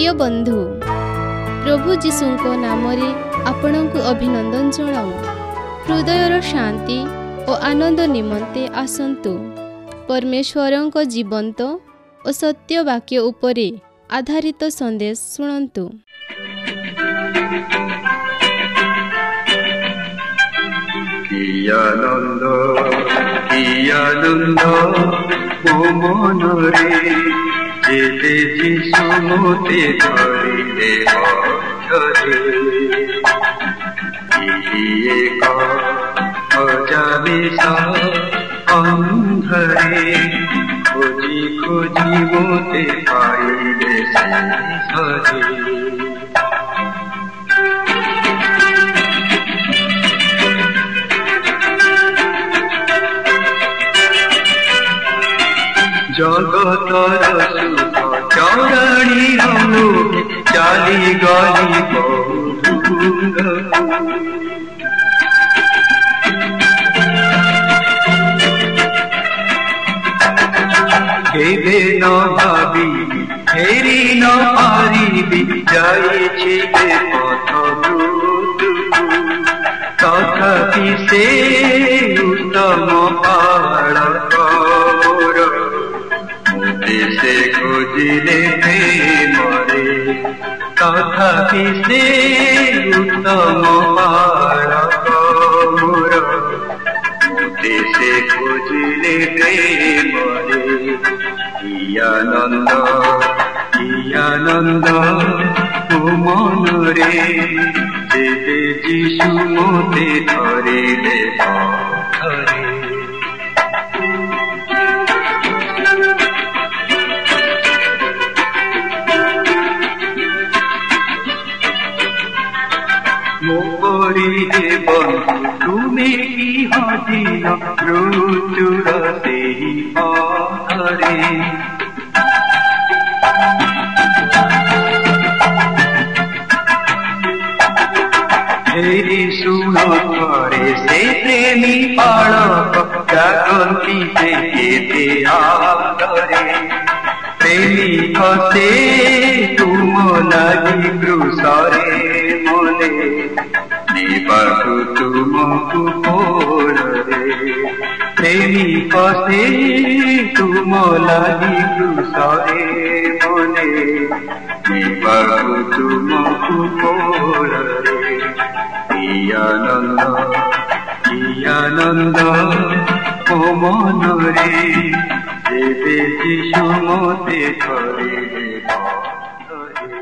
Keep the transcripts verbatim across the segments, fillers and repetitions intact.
प्रिय बंधु प्रभु जीशुंक नामरे आपणको अभिनंदन जणाऊ। हृदयर शांति और आनंद निमंते आसंतु परमेश्वरंक जीवंत और सत्य वाक्य उपरे आधारित संदेश शुणन्तु। कि आनंद कि आनंद मो मनरे जेते जीशु मोते धरिले हठरे एक अजामिसा अंधरे खोजी खोजी मोते पाइले हरे जगतर सुख चौराणी लोके चाली गली बहु केबे न भावी फेरी न पारिबी जाइछि ए पथ तथापि से उत्तम पालक से खोजिले प्रेमरे तथापि से उत्तम पालक मोर मोते से खोजिले प्रेमरे कि आनंद कि आनंद ओ मनरे जेते जीशु मोते धरिले हठरे। मोरे बंधु तुमे की हजिल मृत्युर सेहि पथरे फेरी शुण थरे से प्रेमी पालक जागंती से केते आदरे प्रेमी हसे तुम लागि क्रूसरे मने निबाकु तुमकु कोरे प्रेमी हसे तुम लागि क्रूसरे मने निबाकु तुमकु कोरे कि आनंद कि आनंद ओ मनरे जेते जीशु मोते धरिले हठरे।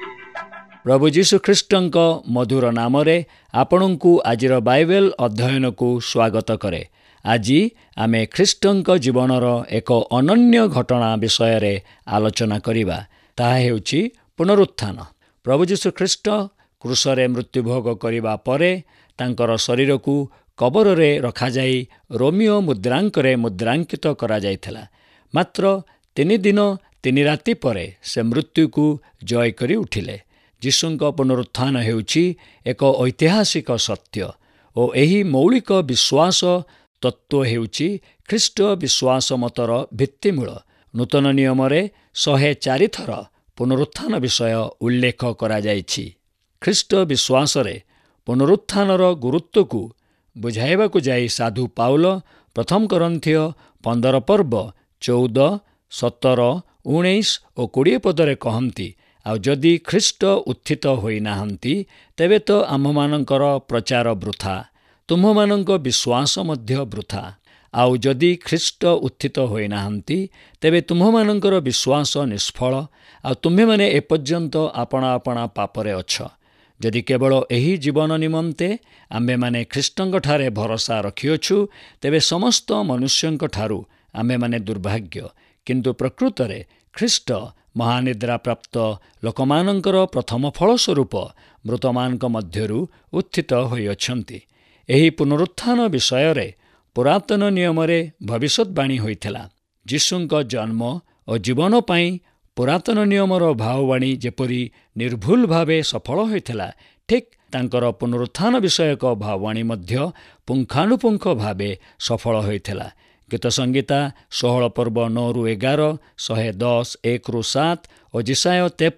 प्रभु जीशु ख्रीष्टंक मधुर नामरे आपणଙ୍କୁ आजिर बाइबल अध्ययन को स्वागत करे। आज आमे ख्रीष्टंक जीवनर एक अनन्य घटना विषय रे आलोचना करिबा। ताहा हेउची पुनरुत्थान। प्रभु जीशु ख्रीष्ट क्रूसरे मृत्युभोग करिबा परे तांकर शरीर को कबर रे रखा जाई रोमियो मुद्रांकरे मुद्रांकित करा जाइथिला। मात्र तीन दिन तीन राति परे से मृत्यु को जय करी उठिले। जीशुंक पुनरुत्थान हेउची एक ऐतिहासिक सत्य और एही मौलिक विश्वास तत्व हेउची ख्रीष्ट विश्वास मतर भित्तिमूल। नूतन नियम रे शहे चारि थर पुनरुत्थान विषय उल्लेख करा जाइछि। ख्रीष्ट विश्वास रे पुनरुत्थानर गुरुत्व को बुझाइबा को जाई साधु पाउल प्रथम करंथिय पंदर पर्व चौदह सतर उन्नीस और कोड़े पदरे कहती आ जदि ख्रीष्ट उत्थित होई नाहंती तेबे तो आम्भमानंकर प्रचार वृथा तुम्भमानंक विश्वास मध्य वृथा। आउ जदि ख्रीष्ट उत्थित होई नाहंती तेबे तुम्भमानंकर विश्वास निष्फल आ तुम्हे माने एपर्यंत आपणा आपणा पापरे अछ। जदि केवल एही जीवन निमंते आम्भे माने ख्रीष्टंक ठारे भरोसा रखिअछु तेबे समस्त मनुष्यंक ठारू आम्भे माने दुर्भाग्य। किंतु प्रकृत रे ख्रीष्ट महानिद्रा प्राप्त लोकमानंकर प्रथम फल स्वरूप मृतमानक मध्यरु उत्थित होइअछन्ति। एही पुनरुत्थान विषय रे पुरातन नियम रे भविष्यवाणी होइथिला। जीशुंक जन्म और जीवन पई पुरातन नियमर भाववाणी जेपरी निर्भुल भावे सफल होइथिला ठीक तांकर पुनरुत्थान विषयक भाववाणी मध्य पुंखानुपुंख भावे सफल होइथिला। गीत संगीता षोहल पर्व नौ रु एगार शहे दस एक रु सात और जिसाय तेपन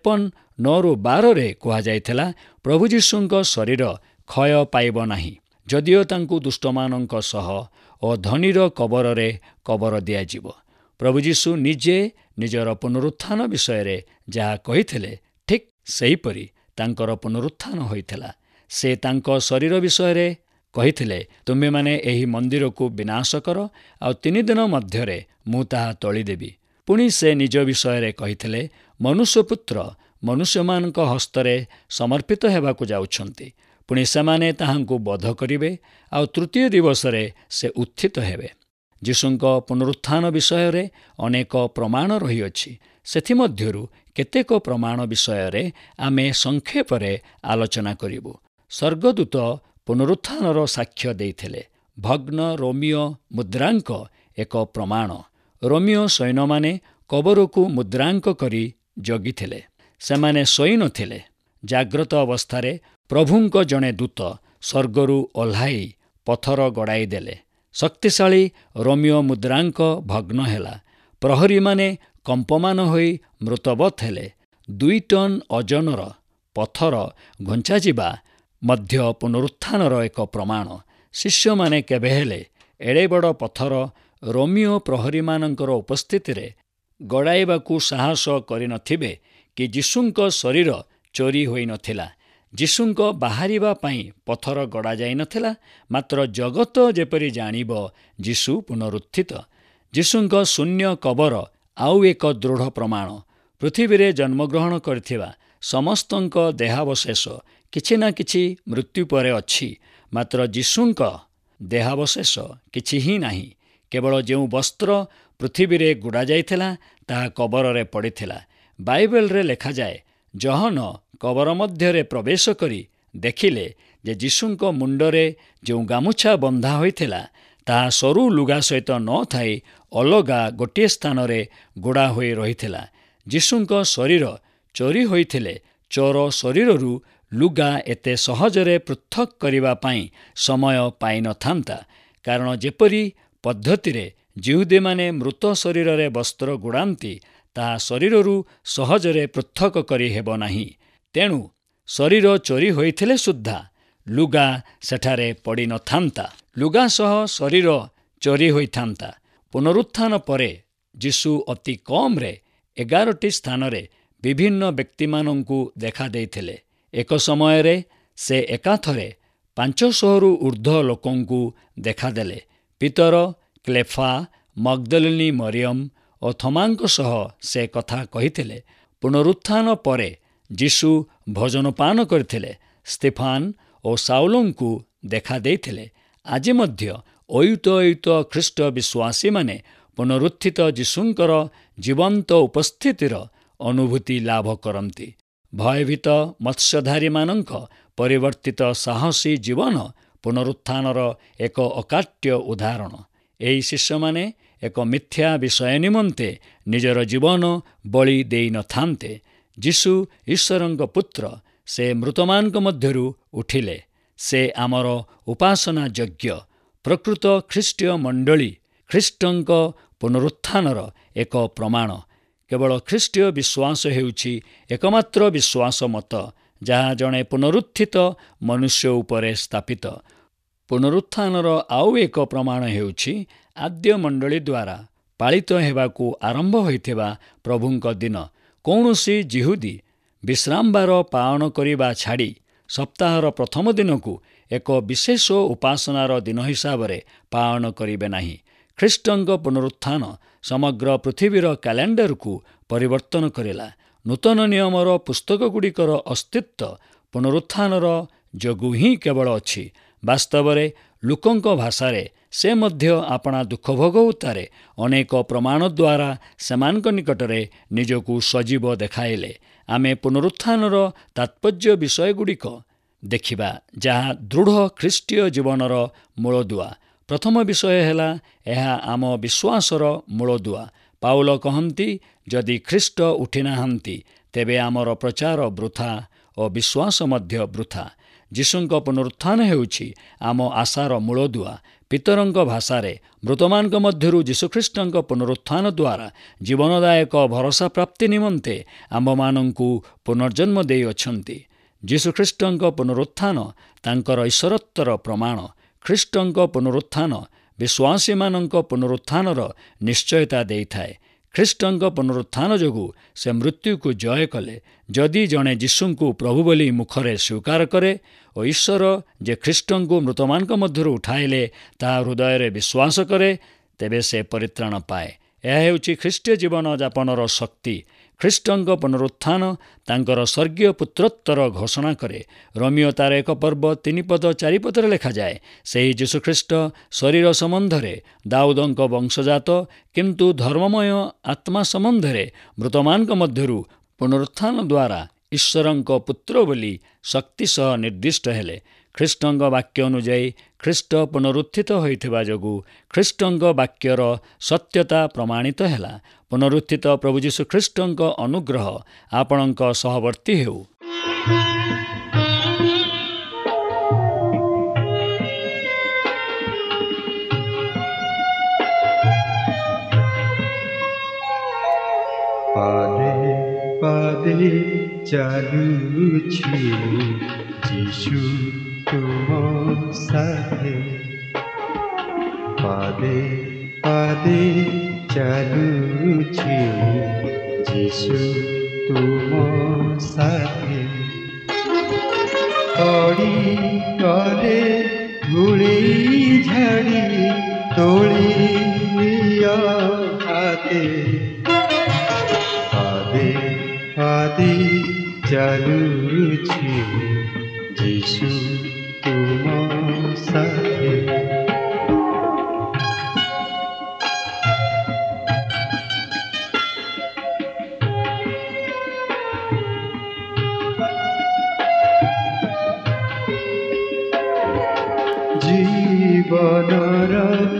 ନଅରୁ ବାରରେ କୁହାଯାଇଥିଲା, ପ୍ରଭୁ ଯୀଶୁଙ୍କ ଶରୀର କ୍ଷୟ ପାଇବ ନାହିଁ, ଯଦିଓ ତାଙ୍କୁ ଦୁଷ୍ଟମାନଙ୍କ ସହ ଓ ଧନୀର କବରରେ କବର ଦିଆଯିବ। ପ୍ରଭୁ ଯୀଶୁ ନିଜେ ନିଜର ପୁନରୁତ୍ଥାନ ବିଷୟରେ ଯାହା କହିଥିଲେ, ଠିକ୍ ସେହିପରି ତାଙ୍କର ପୁନରୁତ୍ଥାନ ହୋଇଥିଲା। ସେ ତାଙ୍କ ଶରୀର ବିଷୟରେ କହିଥିଲେ, ତୁମେମାନେ ଏହି ମନ୍ଦିରକୁ ବିନାଶ କର, ଆଉ ତିନି ଦିନ ମଧ୍ୟରେ ମୁଁ ତାହା ତୋଳିଦେବି। ପୁଣି ସେ ନିଜ ବିଷୟରେ କହିଥିଲେ, ମନୁଷ୍ୟପୁତ୍ର ମନୁଷ୍ୟମାନଙ୍କ ହସ୍ତରେ ସମର୍ପିତ ହେବାକୁ ଯାଉଛନ୍ତି। ପୁଣି ସେମାନେ ତାହାଙ୍କୁ ବଧ କରିବେ, ଆଉ ତୃତୀୟ ଦିବସରେ ସେ ଉତ୍ଥିତ ହେବେ। ଯୀଶୁଙ୍କ ପୁନରୁତ୍ଥାନ ବିଷୟରେ ଅନେକ ପ୍ରମାଣ ରହିଅଛି। ସେଥିମଧ୍ୟରୁ କେତେକ ପ୍ରମାଣ ବିଷୟରେ ଆମେ ସଂକ୍ଷେପରେ ଆଲୋଚନା କରିବୁ। ସ୍ୱର୍ଗଦୂତ ପୁନରୁତ୍ଥାନର ସାକ୍ଷ୍ୟ ଦେଇଥିଲେ। ଭଗ୍ନ ରୋମୀୟ ମୁଦ୍ରାଙ୍କ ଏକ ପ୍ରମାଣ। ରୋମୀୟ ସୈନ୍ୟମାନେ କବରକୁ ମୁଦ୍ରାଙ୍କ କରି ଜଗିଥିଲେ। ସେମାନେ ଶୋଇନଥିଲେ। ଜାଗ୍ରତ ଅବସ୍ଥାରେ ପ୍ରଭୁଙ୍କ ଜଣେ ଦୂତ ସ୍ୱର୍ଗରୁ ଓହ୍ଲାଇ ପଥର ଗଡ଼ାଇ ଦେଲେ। ଶକ୍ତିଶାଳୀ ରୋମୀୟ ମୁଦ୍ରାଙ୍କ ଭଗ୍ନ ହେଲା। ପ୍ରହରୀମାନେ କମ୍ପମାନ ହୋଇ ମୃତବତ୍ ହେଲେ। ଦୁଇ ଟନ୍ ଓଜନର ପଥର ଘୁଞ୍ଚାଯିବା ମଧ୍ୟ ପୁନରୁତ୍ଥାନର ଏକ ପ୍ରମାଣ। ଶିଷ୍ୟମାନେ କେବେହେଲେ ଏଡ଼େ ବଡ଼ ପଥର ରୋମୀୟ ପ୍ରହରୀମାନଙ୍କର ଉପସ୍ଥିତିରେ ଗଡ଼ାଇବାକୁ ସାହସ କରିନଥିବେ କି ଯୀଶୁଙ୍କ ଶରୀର ଚୋରି ହୋଇନଥିଲା। ଯୀଶୁଙ୍କ ବାହାରିବା ପାଇଁ ପଥର ଗଡ଼ାଯାଇନଥିଲା, ମାତ୍ର ଜଗତ ଯେପରି ଜାଣିବ ଯୀଶୁ ପୁନରୁତ୍ଥିତ। ଯୀଶୁଙ୍କ ଶୂନ୍ୟ କବର ଆଉ ଏକ ଦୃଢ଼ ପ୍ରମାଣ। ପୃଥିବୀରେ ଜନ୍ମଗ୍ରହଣ କରିଥିବା ସମସ୍ତଙ୍କ ଦେହାବଶେଷ କିଛି ନା କିଛି ମୃତ୍ୟୁ ପରେ ଅଛି, ମାତ୍ର ଯୀଶୁଙ୍କ ଦେହାବଶେଷ କିଛି ହିଁ ନାହିଁ। କେବଳ ଯେଉଁ ବସ୍ତ୍ର ପୃଥିବୀରେ ଗୁଡ଼ାଯାଇଥିଲା ତାହା କବରରେ ପଡ଼ିଥିଲା। ବାଇବେଲରେ ଲେଖାଯାଏ, ଜହନ କବର ମଧ୍ୟରେ ପ୍ରବେଶ କରି ଦେଖିଲେ ଯେ ଯୀଶୁଙ୍କ ମୁଣ୍ଡରେ ଯେଉଁ ଗାମୁଛା ବନ୍ଧା ହୋଇଥିଲା ତାହା ସରୁ ଲୁଗା ସହିତ ନ ଥାଇ ଅଲଗା ଗୋଟିଏ ସ୍ଥାନରେ ଗୁଡ଼ା ହୋଇ ରହିଥିଲା। ଯୀଶୁଙ୍କ ଶରୀର ଚୋରି ହୋଇଥିଲେ ଚୋର ଶରୀରରୁ ଲୁଗା ଏତେ ସହଜରେ ପୃଥକ୍ କରିବା ପାଇଁ ସମୟ ପାଇନଥାନ୍ତା। କାରଣ ଯେପରି ପଦ୍ଧତିରେ ଯିହୁଦୀମାନେ ମୃତ ଶରୀରରେ ବସ୍ତ୍ର ଗୁଡ଼ାନ୍ତି, ତାହା ଶରୀରରୁ ସହଜରେ ପୃଥକ୍ କରି ହେବ ନାହିଁ। ତେଣୁ ଶରୀର ଚୋରି ହୋଇଥିଲେ ସୁଦ୍ଧା ଲୁଗା ସେଠାରେ ପଡ଼ିନଥାନ୍ତା। ଲୁଗା ସହ ଶରୀର ଚୋରି ହୋଇଥାନ୍ତା। ପୁନରୁତ୍ଥାନ ପରେ ଯୀଶୁ ଅତି କମ୍ରେ ଏଗାରଟି ସ୍ଥାନରେ ବିଭିନ୍ନ ବ୍ୟକ୍ତିମାନଙ୍କୁ ଦେଖା ଦେଇଥିଲେ। ଏକ ସମୟରେ ସେ ଏକାଥରେ ପାଞ୍ଚଶହରୁ ଉର୍ଦ୍ଧ୍ୱ ଲୋକଙ୍କୁ ଦେଖାଦେଲେ। ପିତର, କ୍ଲେଫା, ମଗ୍ଦଲିନୀ ମରିୟମ ଓ ଥୋମାଙ୍କ ସହ ସେ କଥା କହିଥିଲେ। ପୁନରୁତ୍ଥାନ ପରେ ଯୀଶୁ ଭୋଜନପାନ କରିଥିଲେ। ସ୍ତିଫାନ ଓ ସାଉଲଙ୍କୁ ଦେଖା ଦେଇଥିଲେ। ଆଜି ମଧ୍ୟ ଅୟୁତ ଅୟୁତ ଖ୍ରୀଷ୍ଟ ବିଶ୍ୱାସୀମାନେ ପୁନରୁତ୍ଥିତ ଯୀଶୁଙ୍କର ଜୀବନ୍ତ ଉପସ୍ଥିତିର ଅନୁଭୂତି ଲାଭ କରନ୍ତି। ଭୟଭୀତ ମତ୍ସ୍ୟଧାରୀମାନଙ୍କ ପରିବର୍ତ୍ତିତ ସାହସୀ ଜୀବନ ପୁନରୁତ୍ଥାନର ଏକ ଅକାଟ୍ୟ ଉଦାହରଣ। ଏହି ଶିଷ୍ୟମାନେ ଏକ ମିଥ୍ୟା ବିଷୟ ନିମନ୍ତେ ନିଜର ଜୀବନ ବଳି ଦେଇନଥାନ୍ତେ। ଯୀଶୁ ଈଶ୍ୱରଙ୍କ ପୁତ୍ର। ସେ ମୃତମାନଙ୍କ ମଧ୍ୟରୁ ଉଠିଲେ। ସେ ଆମର ଉପାସନା ଯୋଗ୍ୟ। ପ୍ରକୃତ ଖ୍ରୀଷ୍ଟୀୟ ମଣ୍ଡଳୀ ଖ୍ରୀଷ୍ଟଙ୍କ ପୁନରୁତ୍ଥାନର ଏକ ପ୍ରମାଣ। କେବଳ ଖ୍ରୀଷ୍ଟୀୟ ବିଶ୍ୱାସ ହେଉଛି ଏକମାତ୍ର ବିଶ୍ୱାସ ମତ ଯାହା ଜଣେ ପୁନରୁତ୍ଥିତ ମନୁଷ୍ୟ ଉପରେ ସ୍ଥାପିତ। ପୁନରୁତ୍ଥାନର ଆଉ ଏକ ପ୍ରମାଣ ହେଉଛି ଆଦ୍ୟ ମଣ୍ଡଳୀ ଦ୍ୱାରା ପାଳିତ ହେବାକୁ ଆରମ୍ଭ ହୋଇଥିବା ପ୍ରଭୁଙ୍କ ଦିନ। କୌଣସି ଯିହୁଦୀ ବିଶ୍ରାମବାର ପାଳନ କରିବା ଛାଡ଼ି ସପ୍ତାହର ପ୍ରଥମ ଦିନକୁ ଏକ ବିଶେଷ ଉପାସନାର ଦିନ ହିସାବରେ ପାଳନ କରିବେ ନାହିଁ। ଖ୍ରୀଷ୍ଟଙ୍କ ପୁନରୁତ୍ଥାନ ସମଗ୍ର ପୃଥିବୀର କ୍ୟାଲେଣ୍ଡରକୁ ପରିବର୍ତ୍ତନ କରିଲା। ନୂତନ ନିୟମର ପୁସ୍ତକଗୁଡ଼ିକର ଅସ୍ତିତ୍ୱ ପୁନରୁତ୍ଥାନର ଯୋଗୁଁ ହିଁ କେବଳ ଅଛି। ବାସ୍ତବରେ ଲୋକଙ୍କ ଭାଷାରେ ସେ ମଧ୍ୟ ଆପଣା ଦୁଃଖ ଭୋଗଉତାରେ ଅନେକ ପ୍ରମାଣ ଦ୍ୱାରା ସେମାନଙ୍କ ନିକଟରେ ନିଜକୁ ସଜୀବ ଦେଖାଇଲେ। ଆମେ ପୁନରୁତ୍ଥାନର ତାତ୍ପର୍ଯ୍ୟ ବିଷୟଗୁଡ଼ିକ ଦେଖିବା, ଯାହା ଦୃଢ଼ ଖ୍ରୀଷ୍ଟୀୟ ଜୀବନର ମୂଳଦୁଆ। ପ୍ରଥମ ବିଷୟ ହେଲା, ଏହା ଆମ ବିଶ୍ୱାସର ମୂଳଦୁଆ। ପାଉଲ କହନ୍ତି, ଯଦି ଖ୍ରୀଷ୍ଟ ଉଠିନାହାନ୍ତି ତେବେ ଆମର ପ୍ରଚାର ବୃଥା ଓ ବିଶ୍ୱାସ ମଧ୍ୟ ବୃଥା। ଯୀଶୁଙ୍କ ପୁନରୁତ୍ଥାନ ହେଉଛି ଆମ ଆଶାର ମୂଳଦୁଆ। ପିତରଙ୍କ ଭାଷାରେ ମୃତମାନଙ୍କ ମଧ୍ୟରୁ ଯୀଶୁଖ୍ରୀଷ୍ଟଙ୍କ ପୁନରୁତ୍ଥାନ ଦ୍ୱାରା ଜୀବନଦାୟକ ଭରସା ପ୍ରାପ୍ତି ନିମନ୍ତେ ଆମ୍ଭମାନଙ୍କୁ ପୁନର୍ଜନ୍ମ ଦେଇଅଛନ୍ତି। ଯୀଶୁଖ୍ରୀଷ୍ଟଙ୍କ ପୁନରୁତ୍ଥାନ ତାଙ୍କର ଈଶ୍ୱରତ୍ୱର ପ୍ରମାଣ। ଖ୍ରୀଷ୍ଟଙ୍କ ପୁନରୁତ୍ଥାନ ବିଶ୍ୱାସୀମାନଙ୍କ ପୁନରୁତ୍ଥାନର ନିଶ୍ଚୟତା ଦେଇଥାଏ। ଖ୍ରୀଷ୍ଟଙ୍କ ପୁନରୁତ୍ଥାନ ଯୋଗୁଁ ସେ ମୃତ୍ୟୁକୁ ଜୟ କଲେ। ଯଦି ଜଣେ ଯୀଶୁଙ୍କୁ ପ୍ରଭୁ ବୋଲି ମୁଖରେ ସ୍ୱୀକାର କରେ ଓ ଈଶ୍ୱର ଯେ ଖ୍ରୀଷ୍ଟଙ୍କୁ ମୃତମାନଙ୍କ ମଧ୍ୟରୁ ଉଠାଇଲେ ତାହା ହୃଦୟରେ ବିଶ୍ୱାସ କରେ, ତେବେ ସେ ପରିତ୍ରାଣ ପାଏ। ଏହା ହେଉଛି ଖ୍ରୀଷ୍ଟୀୟ ଜୀବନଯାପନର ଶକ୍ତି। ଖ୍ରୀଷ୍ଟଙ୍କ ପୁନରୁତ୍ଥାନ ତାଙ୍କର ସ୍ୱର୍ଗୀୟ ପୁତ୍ରୋତ୍ତର ଘୋଷଣା କରେ। ରୋମିଓ ତାର ଏକ ପର୍ବ ତିନି ପଦ ଚାରିପଦରେ ଲେଖାଯାଏ, ସେହି ଯୀଶୁଖ୍ରୀଷ୍ଟ ଶରୀର ସମ୍ବନ୍ଧରେ ଦାଉଦଙ୍କ ବଂଶଜାତ, କିନ୍ତୁ ଧର୍ମମୟ ଆତ୍ମା ସମ୍ବନ୍ଧରେ ମୃତମାନଙ୍କ ମଧ୍ୟରୁ ପୁନରୁତ୍ଥାନ ଦ୍ୱାରା ଈଶ୍ୱରଙ୍କ ପୁତ୍ର ବୋଲି ଶକ୍ତି ସହ ନିର୍ଦ୍ଦିଷ୍ଟ ହେଲେ। ଖ୍ରୀଷ୍ଟଙ୍କ ବାକ୍ୟ ଅନୁଯାୟୀ ଖ୍ରୀଷ୍ଟ ପୁନରୁତ୍ଥିତ ହୋଇଥିବା ଯୋଗୁଁ ଖ୍ରୀଷ୍ଟଙ୍କ ବାକ୍ୟର ସତ୍ୟତା ପ୍ରମାଣିତ ହେଲା। ପୁନରୁତ୍ଥିତ ପ୍ରଭୁ ଯୀଶୁ ଖ୍ରୀଷ୍ଟଙ୍କ ଅନୁଗ୍ରହ ଆପଣଙ୍କ ସହବର୍ତ୍ତୀ ହେଉ। ପାଦେ ପାଦେ ଚାଲୁଛି ଯୀଶୁ ତୁମ ସାଥେ, ପାଦେ ପାଦେ ଚାଲୁଛି ଯୀଶୁ ତୁମ ସାଥେ। ପଡ଼ି ଗଲେ ଧୂଳି ଝାଡ଼ି ତୋଳି ନିଅ ହାତେ, ପାଦେ ପାଦେ ଚାଲୁଛି ଯୀଶୁ ତୁମ ସାଥେ। ଜୀବନର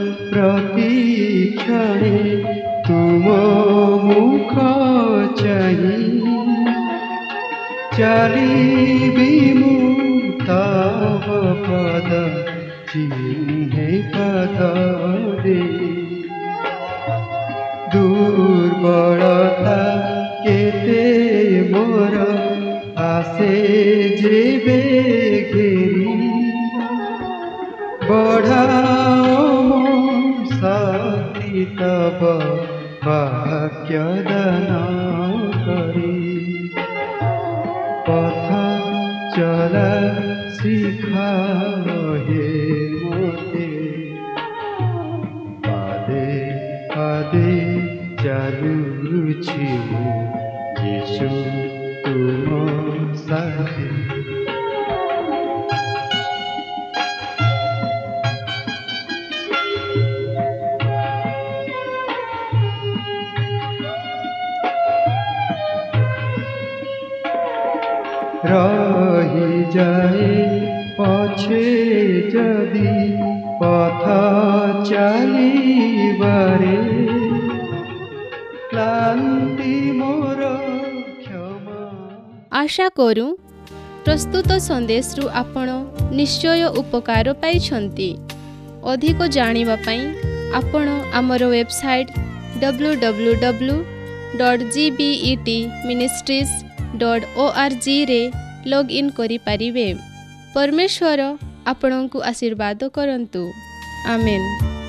ପ୍ରତୀକ୍ଷଣେ ତୁମ ମୁଖ ଚାହିଁ, ଚାଲିବି ମୁଁ ତବ ପଦ ଚିହ୍ନେ ପଦରେ। ଦୁର୍ବଳତା କେତେ ମୋର ଆସେ ଯେବେ ଘେରି, ବଢ଼ାଅ ମୋ ଶକ୍ତି ତବ ବାକ୍ୟ ଦାନ କରି। ପଥ ଚଲା ଶିଖାଅ ହେ ମୋତେ, ପାଦେ ପାଦେ ଚାଲୁଛି ଯୀଶୁ ତୁମ ସାଥେ। ରହିଯାଏ ପଛେ ଯଦି ପଥ ଚାଲିବାରେ, କ୍ଳାନ୍ତି ମୋର କ୍ଷମା। ଆଶା କରୁ ପ୍ରସ୍ତୁତ ସନ୍ଦେଶରୁ ଆପଣ ନିଶ୍ଚୟ ଉପକାର ପାଇଛନ୍ତି। ଅଧିକ ଜାଣିବା ପାଇଁ ଆପଣ ଆମର website W W W dot G B E T ministries dot O R G ରେ ଲଗ୍ଇନ୍ କରିପାରିବେ। ପରମେଶ୍ୱର ଆପଣଙ୍କୁ ଆଶୀର୍ବାଦ କରନ୍ତୁ। ଆମେନ୍।